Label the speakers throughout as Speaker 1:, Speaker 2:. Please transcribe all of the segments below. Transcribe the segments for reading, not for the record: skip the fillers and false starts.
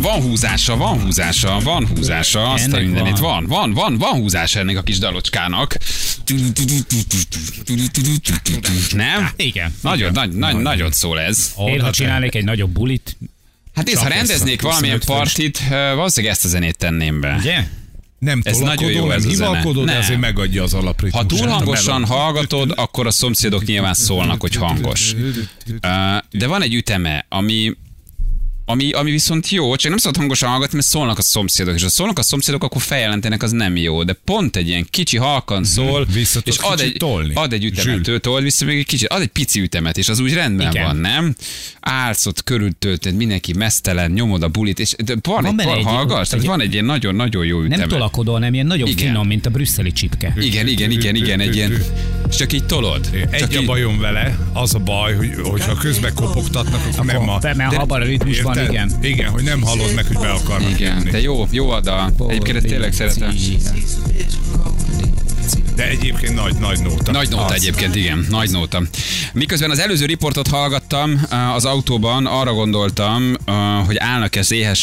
Speaker 1: van húzása, azt a mindenit. Van húzása ennek a kis dalocskának. Nem?
Speaker 2: Igen.
Speaker 1: Nagyon szól ez.
Speaker 2: Én, ha csinálnék egy nagyobb bulit.
Speaker 1: Hát nézd, ha rendeznék valamilyen partit, valószínűleg ezt a zenét tenném be.
Speaker 2: Ugye?
Speaker 3: Nem
Speaker 1: ez nagyon jó, ez a
Speaker 3: hivalkodó, de azért megadja az alapritmust.
Speaker 1: Ha túl hangosan hallgatod, akkor a szomszédok nyilván szólnak, hogy hangos. De van egy üteme, ami viszont jó, csak nem szabad hangosan hallgatni, mert szólnak a szomszédok, és ha szólnak a szomszédok, akkor feljelentenek, az nem jó. De pont egy ilyen kicsi halkan szól, és ad egy ütemet, told vissza még egy kicsit, ad egy pici ütemet, és az úgy rendben van, nem? Állsz ott, körültölted, mindenki mesztelen, nyomod a bulit, és van egy hallgass, tehát van egy ilyen nagyon-nagyon jó ütemet.
Speaker 2: Nem tolakodó, hanem ilyen nagyon finom, mint a brüsszeli csipke.
Speaker 1: Igen, egy ilyen, és csak így tolod.
Speaker 3: Egy a bajom vele, az a baj, hogyha közben kopogtatnak, akkor nem a...
Speaker 2: Mert habban a ritmus van, igen.
Speaker 3: Igen, hogy nem hallod meg, hogy be akarnak jönni.
Speaker 1: De jó a dal. Egyébként ezt tényleg szeretem.
Speaker 3: De egyébként nagy nóta.
Speaker 1: Nagy nóta egyébként, igen. Nagy nóta. Miközben az előző riportot hallgattam az autóban, arra gondoltam, hogy állnak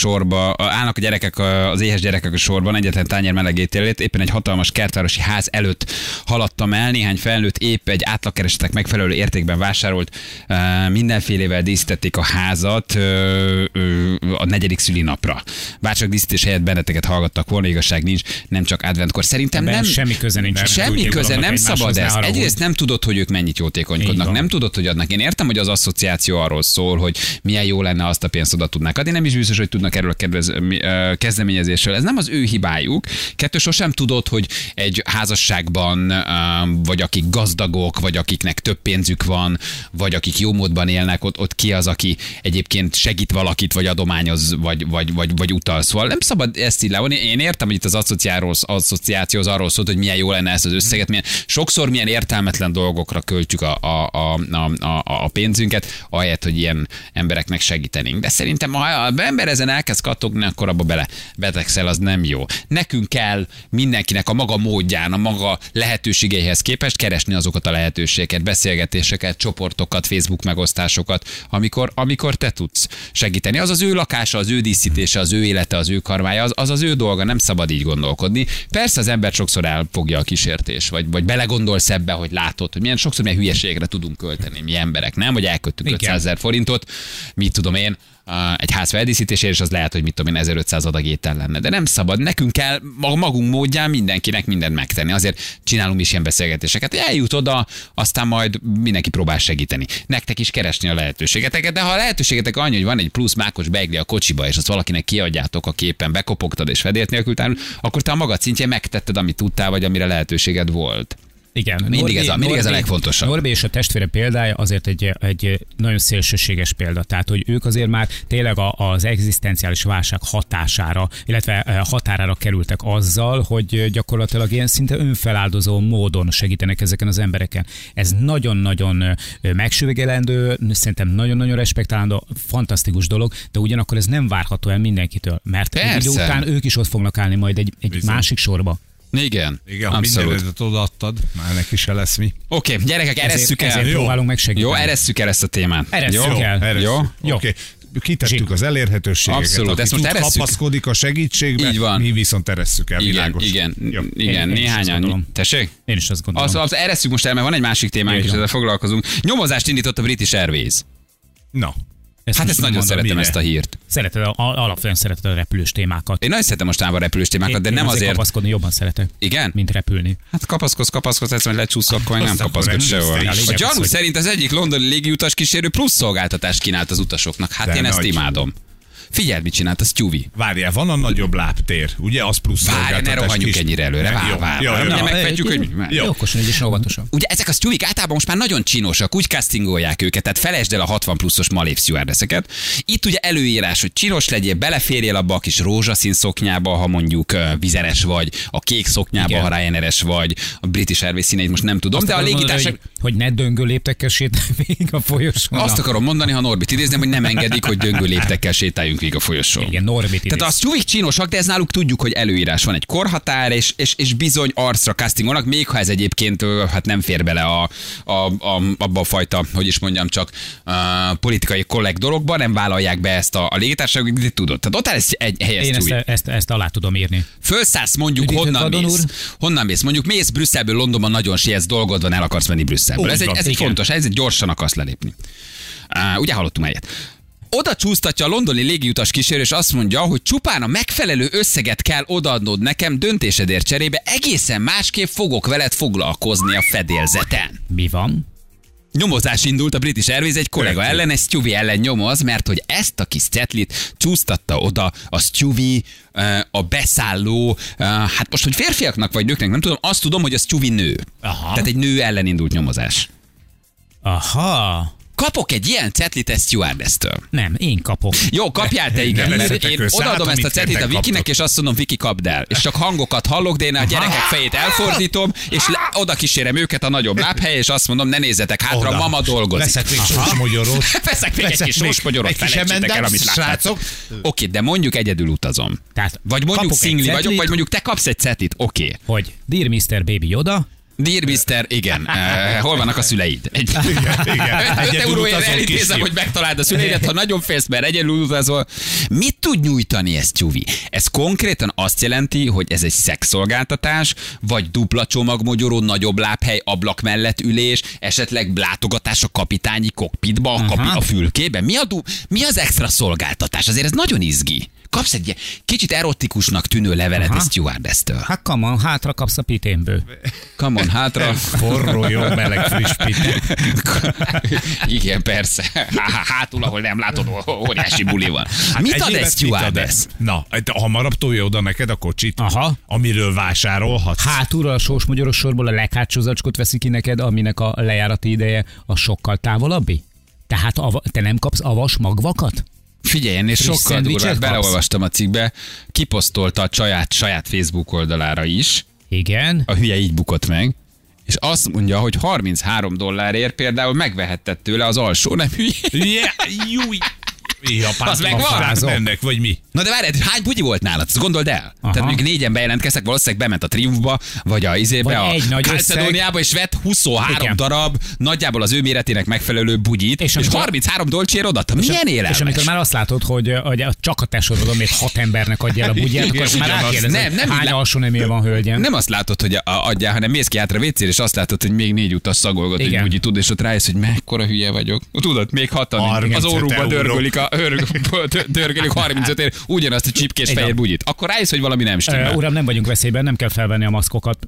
Speaker 1: a gyerekek, az éhes gyerekek a sorban, egyetlen tányér meleg ételét, éppen egy hatalmas kertvárosi ház előtt haladtam el, néhány felnőtt épp egy átlagkeresetek megfelelő értékben vásárolt, mindenfélével díszítették a házat a 4. szülinapra. Bárcsak díszítés helyett benneteket hallgattak volna, igazság nincs, nem csak adventkor. Szerintem nem.
Speaker 2: Semmi köze nincs.
Speaker 1: Semmi köze, nem szabad ez. Egyrészt nem tudod, hogy ők mennyit jótékonykodnak, nem tudod, hogy adnak. Én értem, hogy az asszociáció arról szól, hogy milyen jó lenne, azt a pénzt oda tudnák adni. Nem is biztos, hogy tudnak erről a kezdeményezésről. Ez nem az ő hibájuk. Kettő, sosem tudod, hogy egy házasságban, vagy akik gazdagok, vagy akiknek több pénzük van, vagy akik jó módban élnek, ott ki az, aki egyébként segít valakit, vagy adományoz, vagy utal. Szóval nem szabad ezt így levonni. Én értem, hogy itt az asszociáció az arról szólt, hogy milyen jó lenne ezt az összeget, sokszor milyen értelmetlen dolgokra költjük a pénzünket, ahelyett, hogy ilyen embereknek segítenénk. De szerintem, ha az ember ezen elkezd kattogni, akkor abba betegszel, az nem jó. Nekünk kell mindenkinek a maga módján, a maga lehetőségeihez képest keresni azokat a lehetőségeket, beszélgetéseket, csoportokat, Facebook megosztásokat, amikor te tudsz segíteni. Az az ő lakása, az ő díszítése, az ő élete, az ő karmája, az az ő dolga, nem szabad így gondolkodni. Persze az ember sokszor elfogja a kísértés, vagy belegondolsz ebbe, hogy látod, hogy sokszor milyen hülyeségre tudunk költeni mi emberek, nem? Vagy elköttünk 500 000 forintot, mit tudom én, egy ház feldíszítésére, és az lehet, hogy mit tudom én, 1500 adag étel lenne. De nem szabad, nekünk kell magunk módján mindenkinek mindent megtenni. Azért csinálunk is ilyen beszélgetéseket. Eljut oda, aztán majd mindenki próbál segíteni. Nektek is keresni a lehetőségeteket, de ha a lehetőségetek annyi, hogy van egy plusz mákos beigli a kocsiba, és azt valakinek kiadjátok a képen, bekopogtad és fedélt nélkül tárul, akkor te a magad szintjén megtetted, amit tudtál, vagy amire lehetőséged volt.
Speaker 2: Igen.
Speaker 1: Mindig ez a legfontosabb.
Speaker 2: Norbi és a testvére példája azért egy nagyon szélsőséges példa. Tehát, hogy ők azért már tényleg az egzisztenciális válság hatására, illetve határára kerültek azzal, hogy gyakorlatilag ilyen szinte önfeláldozó módon segítenek ezeken az embereken. Ez nagyon-nagyon megsüvegelendő, szerintem nagyon-nagyon respektálandó, fantasztikus dolog, de ugyanakkor ez nem várható el mindenkitől, mert idő után ők is ott fognak állni majd egy másik sorba.
Speaker 1: Igen,
Speaker 3: abszolút. Mindenedet odaadtad, már neki se lesz mi.
Speaker 1: Oké, gyerekek, eresszük el.
Speaker 2: Ezért próbálunk megsegíteni.
Speaker 1: Jó, eresszük el ezt a témát.
Speaker 2: Eresszük el.
Speaker 1: Jó?
Speaker 3: Oké. Kitettük az elérhetőségeket.
Speaker 1: Abszolút, ezt most eresszük.
Speaker 3: Kapaszkodik a segítségbe,
Speaker 1: így van.
Speaker 3: Mi viszont eresszük el, világos.
Speaker 1: Igen, néhányan. Tessék?
Speaker 2: Én is azt gondolom.
Speaker 1: Az eresszük most el, mert van egy másik témánk, és ezzel foglalkozunk. Nyomozást indított a British Airways.
Speaker 3: Na.
Speaker 1: Ezt nagyon szeretem, ezt a hírt.
Speaker 2: Alapvetően szereted a repülős témákat.
Speaker 1: Én nagyon szeretem mostanában a repülős témákat, de nem azért.
Speaker 2: Kapaszkodni jobban szeretek.
Speaker 1: Igen?
Speaker 2: Mint repülni.
Speaker 1: Hát kapaszkodsz, ezt majd lecsúszol, akkor nem kapaszkodsz sehol. A gyanú szerint az egyik londoni légiutas kísérő plusz szolgáltatást kínált az utasoknak. Hát én ezt imádom. Figyeld, mit csinált a Stewie.
Speaker 3: Várjál, van a nagyobb lábtér, ugye? Az plusz szolgáltatás.
Speaker 1: Várjál, ne rohanjuk ennyire előre. Nem megfedjük, hogy...
Speaker 2: Jó, okosan, és óvatosan.
Speaker 1: Ugye ezek a Stewie-k általában most már nagyon csinosak, úgy castingolják őket, tehát felejtsd el a 60 pluszos malév stewardesseket. Itt ugye előírás, hogy csinos legyél, beleférjél abba a kis rózsaszín szoknyába, ha mondjuk vizeres vagy, a kék szoknyába, ha Ryanair-es vagy, a British Airways színeit most nem tudom, de a légitársaság...
Speaker 2: Hogy ne döngő léptekkel sétáljunk végig a folyosón.
Speaker 1: Azt akarom mondani, ha Norbit idéznem, hogy nem engedik, hogy döngő léptekkel sétáljunk végig a folyosón.
Speaker 2: Igen, Norbit idéz.
Speaker 1: Tehát a sztjuvik csínosak, de ez náluk tudjuk, hogy előírás van, egy korhatár, és bizony arcra castingolnak, még ha ez egyébként hát nem fér bele abba a fajta, hogy is mondjam, csak politikai kolleg dologba, nem vállalják be ezt a légitársaságot, de tudod. Tehát ott ez egy helyes sztjuvi.
Speaker 2: Én ezt alá tudom írni.
Speaker 1: Fölszállsz mondjuk, honnan mész? Mondjuk mész Brüsszelből Londonban, nagyon sietsz, dolgod van, el akarsz menni Brüsszelből. Ez egy fontos, ez egy gyorsan akarsz lelépni. Ugye hallottunk egyet. Oda csúsztatja a londoni légiutas kísérő, és azt mondja, hogy csupán a megfelelő összeget kell odaadnod nekem döntésedért cserébe, egészen másképp fogok veled foglalkozni a fedélzeten.
Speaker 2: Mi van?
Speaker 1: Nyomozás indult a British Airways egy kollega ellen, egy sztjuvi ellen nyomoz, mert hogy ezt a kis cetlit csúsztatta oda a sztjuvi, a beszálló, hát most, hogy férfiaknak vagy nőknek, nem tudom, azt tudom, hogy a sztjuvi nő. Aha. Tehát egy nő ellen indult nyomozás.
Speaker 2: Aha.
Speaker 1: Kapok egy ilyen cetlit ezt stewardess-től.
Speaker 2: Nem, én kapok.
Speaker 1: Jó, kapjál te, igen, mert én odaadom ezt a cetlit a Vikinek, és azt mondom, Viki, kapd el. És csak hangokat hallok, de én a gyerekek fejét elfordítom, és oda kísérem őket a nagyobb lábhelye, és azt mondom, ne nézzetek hátra, mama dolgozik.
Speaker 3: Veszek még sósmogyorot.
Speaker 1: Veszek még egy kis sósmogyorot, felejtsétek el, amit láttátok. Oké, de mondjuk egyedül utazom.
Speaker 2: Tehát
Speaker 1: vagy mondjuk szingli vagyok, vagy mondjuk te kapsz egy cetlit, oké.
Speaker 2: Hogy Dear Mr. Baby Yoda,
Speaker 1: Dear Mr. Igen. Hol vannak a szüleid? 5 euróért elintézem, hogy megtaláld a szüleidet, ha nagyon félsz, mert egyedül utazol. Mit tud nyújtani ez Tyuvi? Ez konkrétan azt jelenti, hogy ez egy szexszolgáltatás, vagy dupla csomagmogyoró, nagyobb lábhely, ablak mellett ülés, esetleg látogatás a kapitányi kokpitba, a fülkében? Mi az extra szolgáltatás? Azért ez nagyon izgi. Kapsz egy kicsit erotikusnak tűnő levelet a stewardess-től.
Speaker 2: Hát come on, hátra kapsz a piténből.
Speaker 1: Come on, hátra.
Speaker 3: Forró, jó, meleg, friss pitén.
Speaker 1: Igen, persze. Hátul, ahol nem látod, óriási buli van. Hát mit ad egy stewardess?
Speaker 3: Na, hamarabb tolja oda neked a kocsit, amiről vásárolhatsz.
Speaker 2: Hátulra a sósmogyoros sorból a leghátsó zacskót veszi ki neked, aminek a lejárati ideje a sokkal távolabbi? Tehát te nem kapsz avas magvakat?
Speaker 1: Figyelj, ennél sokkal durvább, beleolvastam a cikkbe, kiposztolta a saját Facebook oldalára is.
Speaker 2: Igen.
Speaker 1: A hülye így bukott meg. És azt mondja, hogy $33 például megvehetted tőle az alsó nem hülye. Az megvan?
Speaker 3: Ennek, vagy mi?
Speaker 1: Na de várj, hány bugyi volt nálad? Ezt gondold el. Aha. Tehát mondjuk 4-en bejelentkeztek, valószínűleg bement a Triumphba, vagy a izébe, a Calcedoniába, és vett 23 darab, nagyjából az ő méretének megfelelő bugyit, és $33 odaadta. Milyen élelmes?
Speaker 2: És amikor már azt látod, hogy csak a te sorodon még 6 embernek adja el a bugyját, akkor már rákérdezed, hány alsó neműje van, hölgyem?
Speaker 1: Nem azt látod, hogy adjál, hanem mész ki hátra WC-re, és azt látod, hogy még 4 utas szagolgat, hogy bugyit tud, és ott rájössz, hogy mekkora hülye vagyok. Tudod, még 6-an az órukba dörgölik 35 ér, ugyanazt a csipkés fehér bugyit. Akkor rájössz, hogy valami nem stimmel.
Speaker 2: Uram, nem vagyunk veszélyben, nem kell felvenni a maszkokat.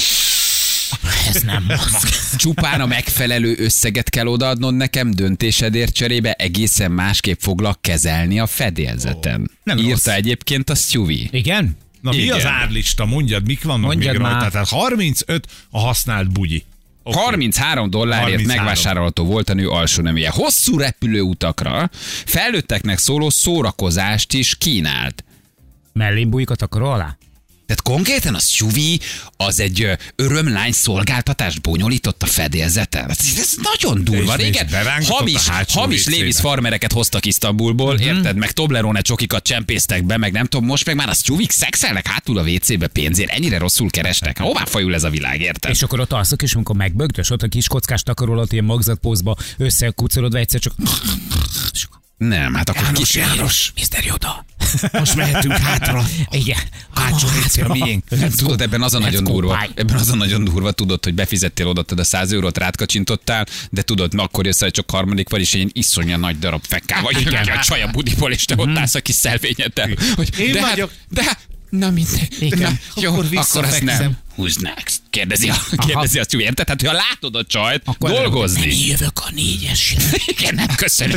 Speaker 2: Ez nem maszk.
Speaker 1: Csupán a megfelelő összeget kell odaadnod nekem döntésedért cserébe, egészen másképp foglak kezelni a fedélzeten. Írta egyébként a Stewie.
Speaker 2: Igen?
Speaker 3: Na mi az árlista? Mondjad, mik vannak még rajta? Tehát 35 a használt bugyi.
Speaker 1: $33 megvásárolható volt a nő alsó neműje. Hosszú repülőutakra felnőtteknek szóló szórakozást is kínált.
Speaker 2: Mellénbújkat akar alá?
Speaker 1: Tehát konkrétan a Stewie az egy örömlány szolgáltatást bonyolított a fedélzeten. Ez nagyon durva. Régen hamis Levi's farmereket hoztak Isztambulból, érted? Meg Toblerone csokikat csempésztek be, meg nem tudom, most meg már a Stewie-k szexelnek hátul a WC-be pénzért. Ennyire rosszul kerestek. Hová fajul ez a világ, érted?
Speaker 2: És akkor ott alszok, és amikor megbögdös, ott a kis kockás takarólat ilyen magzatpózba összekucorodva egyszer csak...
Speaker 1: Nem, hát akkor
Speaker 2: János, János, Mr. Yoda.
Speaker 3: Most mehetünk hátra.
Speaker 2: Igen.
Speaker 3: Hátsó része a miénk.
Speaker 1: Tudod, ebben az a nagyon durva, tudod, hogy befizettél, odaadtad a 100 eurót, rátkacsintottál, de tudod, akkor jössz, hogy csak harmadik vagy, és egy iszonyan nagy darab fekká vagy, hogy a csaj a budiból, és te ott állsz a kis szelvényeddel.
Speaker 3: Én vagyok.
Speaker 1: Na mindegy. Jó, akkor azt nem. Who's next? Kérdezi azt, hogy érted? Tehát, ha látod a csajt, akkor dolgozni.
Speaker 2: Nem jövök a 4-esre.
Speaker 1: Igen, nem, köszönöm.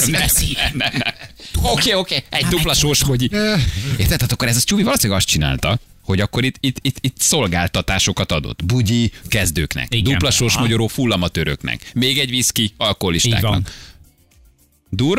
Speaker 1: Oké, egy dupla sósmogyi. Érted? Tehát akkor ez a Stewie valószínűleg azt csinálta, hogy akkor itt szolgáltatásosok adott. Bugyi kezdőknek, igen. Dupla sósmogyoró fullamatőröknek, még egy viszki alkoholistáknak.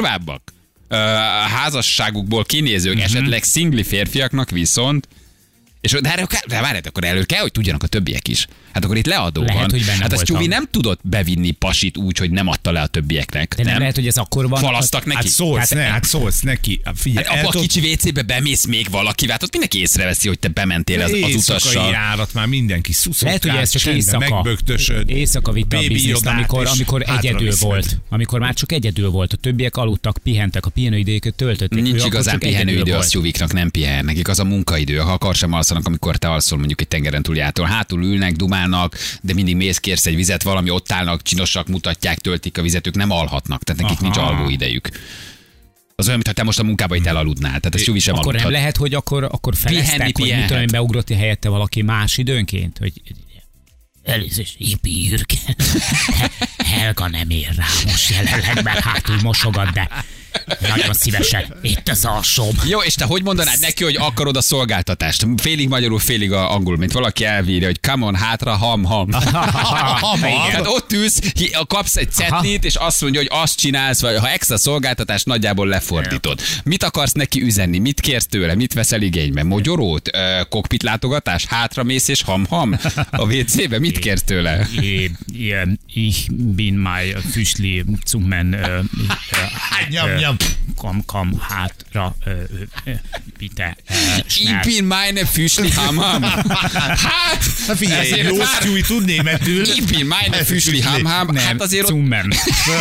Speaker 1: Durvábbak? Házasságukból kinézők, esetleg szingli férfiaknak viszont És de várját, akkor elő kell, hogy tudjanak a többiek is. Hát akkor itt leadó
Speaker 2: Lehet,
Speaker 1: van.
Speaker 2: hogy benne
Speaker 1: Hát az
Speaker 2: voltam.
Speaker 1: Tyuvi nem tudott bevinni pasit úgy, hogy nem adta le a többieknek.
Speaker 2: De nem lehet, hogy ez akkor van.
Speaker 1: Falasztak neki.
Speaker 3: Hát szólsz neki. Figyelj,
Speaker 1: Hát abba a kicsi WC-be bemész még valakivel, hát ott mindenki észreveszi, hogy te bementél az utassal.
Speaker 3: Éjszakai járat már mindenki szuszokás,
Speaker 2: Lehet, hogy ez csak
Speaker 3: csendben megbögtösöd.
Speaker 2: éjszaka vitte a bizniszt, amikor egyedül volt. Amikor már csak egyedül volt. A többiek aludtak, pihentek, a pihenőidőket töltötték.
Speaker 1: Nincs
Speaker 2: Ő akkor
Speaker 1: igazán
Speaker 2: csak egyedül
Speaker 1: pihenőidő,
Speaker 2: volt.
Speaker 1: az Tyuviknak nem pihen. Nekik az a munkaidő. Ha akar sem alszanak, amikor te alszol mondjuk egy tengeren túljától. Hátul ülnek, dumálnak, de mindig mész, kérsz egy vizet, valami ott állnak, csinosak, mutatják, töltik a vizet, ők nem alhatnak. Tehát nekik nincs alvó idejük. Az olyan, mintha te most a munkába itt elaludnál. Tehát ez Tyuvi sem
Speaker 2: Akkor
Speaker 1: aludhat.
Speaker 2: nem lehet, hogy akkor feleztek, hogy mit tudom én, beugrott helyette valaki más időnként, hogy először Ipi Jürgen. Helga nem ér rá most jelenleg, mert hátul mosogat, de nagyon szívesen. Itt az alsóm.
Speaker 1: Jó, és te hogy mondanád neki, hogy akarod a szolgáltatást? Félig magyarul, félig angolul, mint valaki elvírja, hogy come on, hátra, ham. Tehát ott ülsz, kapsz egy cetlit, és azt mondja, hogy azt csinálsz, vagy ha extra szolgáltatást nagyjából lefordítod. Mit akarsz neki üzenni? Mit kérsz tőle? Mit veszel igénybe? Mogyorót? Kokpit látogatás? Hátra mész és ham a WC-be? Mit kérsz tőle?
Speaker 2: Ich bin my Füschli Zungen.
Speaker 3: Nyam.
Speaker 2: Komm, hátra, bitte.
Speaker 1: Ich bin meine Füschli ham. Hát,
Speaker 3: Figyelj, jó Tyuvi tud németül.
Speaker 1: Ich bin meine Füschli ham. Hát azért ott...
Speaker 2: Zungen.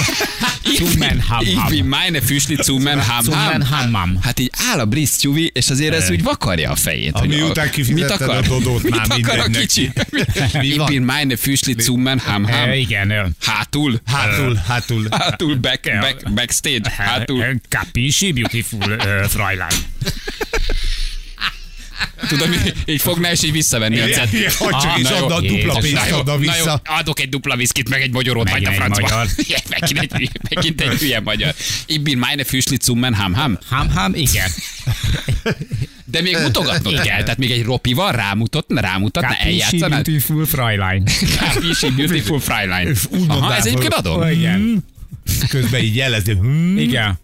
Speaker 1: Ich bin meine Füschli Zungen ham. Hát így áll a Brisz Tyuvi, és azért ez úgy vakarja a fejét.
Speaker 3: Ami után kifizetted a Dodót, már
Speaker 1: mit akar a
Speaker 3: mindegy
Speaker 1: kicsi?
Speaker 3: neki.
Speaker 1: Ich bin meine Füschli Zungen ham.
Speaker 2: Igen.
Speaker 1: Hátul. Hátul, backstage. Hátul.
Speaker 2: Capisci, beautiful Fräulein.
Speaker 1: Tudom, így fogná, és így visszavenni a cetlit.
Speaker 3: Hogy csak is adna a dupla pénzt adna vissza.
Speaker 1: Na jó, adok egy dupla viszkit, meg egy mogyorót, hagyd a francba. Megint egy hülye magyar. Ich bin meine Füschli Zungen ham.
Speaker 2: Ham, igen.
Speaker 1: De még mutogatnod kell, tehát még egy ropival rámutatna, eljátszanád.
Speaker 2: Beautiful Fräulein.
Speaker 1: Capisci, beautiful Fräulein. Aha, ez egyébként adom.
Speaker 2: Igen.
Speaker 3: Közben így jelezni.
Speaker 2: Igen.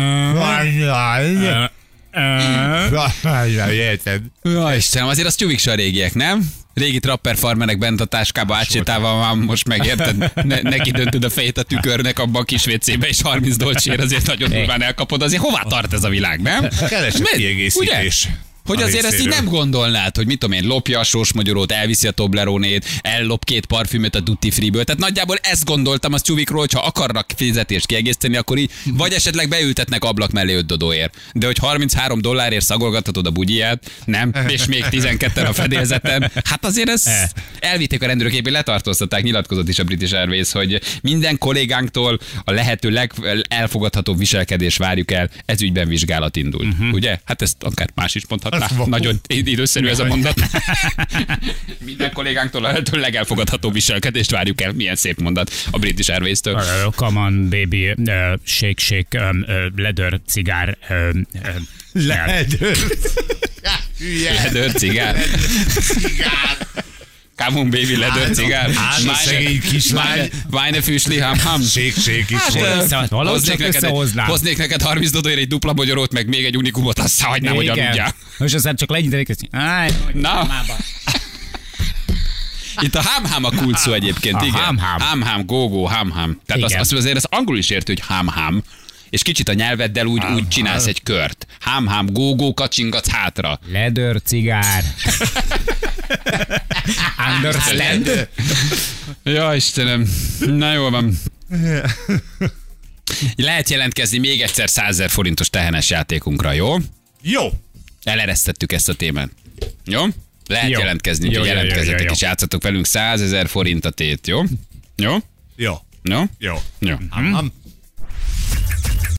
Speaker 3: Érted?
Speaker 1: Ja, Istenem, azért az Tyuvik se a régiek, nem? Régi trapper farmerek bent a táskába átsétálva, már most megérted, neki döntöd a fejét a tükörnek abban a kis WC-be, és 30 dolcsér azért nagyon durván elkapod. Azért hová tart ez a világ, nem?
Speaker 3: Keresett kiegészítés.
Speaker 1: Hogy azért ezt így nem gondolnád, hogy mit tudom én, lopja a sósmagyarót, elviszi a Tobleronét, ellop 2 parfümöt a Duty Free-ből. Tehát nagyjából ezt gondoltam az Tyuvikról, hogy ha akarnak fizetést kiegészíteni, akkor így vagy esetleg beültetnek ablak mellé 5 dodóért. De hogy $33 szagolgathatod a bugyiját, nem, és még 12-en a fedélzeten. Hát azért ezt elvitték a rendőrök, éppen letartóztatták, nyilatkozott is a British Airways, hogy minden kollégánktól a lehető legelfogadhatóbb viselkedés várjuk el, ez ügyben vizsgálat indul. Ugye? Hát ezt akár más is mondhat. Nagyon időszerű ez a mondat. Minden kollégánktól a legelfogadhatóbb viselkedést várjuk el. Milyen szép mondat a British Airways-től.
Speaker 2: Come on, baby, shake, leather, cigár.
Speaker 3: Leather
Speaker 1: cigár. Come on, baby, leather, cigár.
Speaker 3: Szegény kislány.
Speaker 1: Meine Füschli ham.
Speaker 3: Shake is volt.
Speaker 1: Hoznék neked 30 dodóért egy dupla magyarót, meg még egy unikumot, azt hagynám, hogy aludjál.
Speaker 2: Most aztán csak legyintenek,
Speaker 1: na. Itt a ham a kult szó egyébként, igen. Ham, go, ham. Tehát azt azért az angol is érti, hogy ham. És kicsit a nyelveddel úgy csinálsz egy kört. Ham, go, kacsingatsz hátra.
Speaker 2: Leather, cigár. Understand?
Speaker 1: Ja, Istenem. Na jól van. Lehet jelentkezni még egyszer 100 000 forintos tehenes játékunkra, jó?
Speaker 3: Jó.
Speaker 1: Eleresztettük ezt a témát. Jó? Lehet jelentkezni, úgyhogy jelentkezzetek és játszatok velünk 100 000 forint a tét, jó? Jó?
Speaker 3: Jó.
Speaker 1: Jó?
Speaker 3: Jó.
Speaker 1: Jó.